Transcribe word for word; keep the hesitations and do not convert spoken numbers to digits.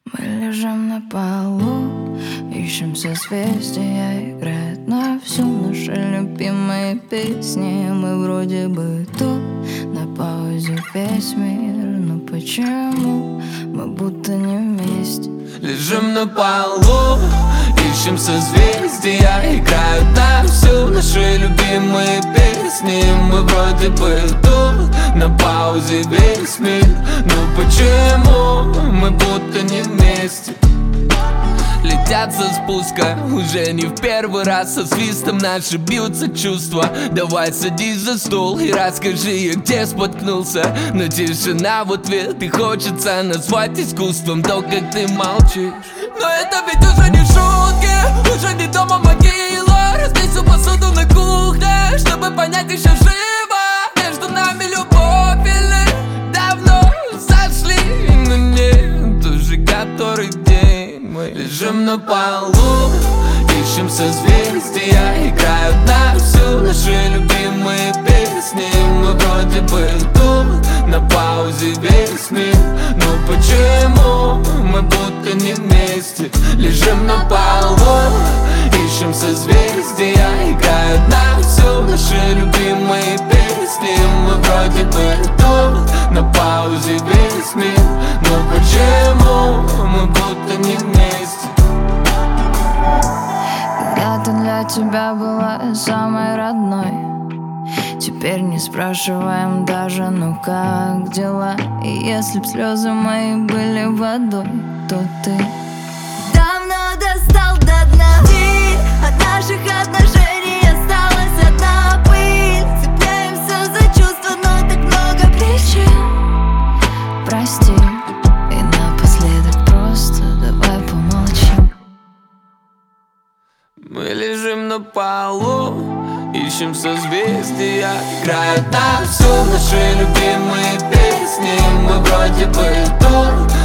Мы лежим на полу, ищем созвездия, играет на всю наши любимые песни. Мы вроде бы тут, на паузе весь мир. Но почему мы будто не вместе? Лежим на полу, ищем созвездия, играют на всю наши любимые песни. Мы вроде бы тут, на паузе весь мир. Но почему мы будто не вместе? Летят со спуска, уже не в первый раз. Со свистом наши бьются чувства. Давай садись за стол и расскажи, я где споткнулся. Но тишина в ответ, и хочется назвать искусством то, как ты молчишь. Но это ведь уже не шутки, уже не дома могила. Разбей всю посуду на кухне, чтобы понять, еще живо. Между нами любовь или давно сошли. Но нет, уже который день мы лежим на полу, ищем созвездия, играют на всю наши любимые песни. Мы вроде бы тут, на паузе весь мир. Но почему мы будто не вместе? Лежим на полу, ищем созвездия, играют на всю наши любимые песни. Мы вроде бы тут, на паузе весь мир. Но почему мы будто не вместе? Когда-то для тебя была самой родной, теперь не спрашиваем даже, ну как дела. И если б слезы мои были водой, то ты давно достал до дна. Ты от наших отношений осталась одна пыль. Цепляемся за чувства, но так много причин. Прости, и напоследок просто давай помолчим. Мы лежим на полу, ищем созвездия, играют на всю наши любимые песни. Мы вроде бы тут,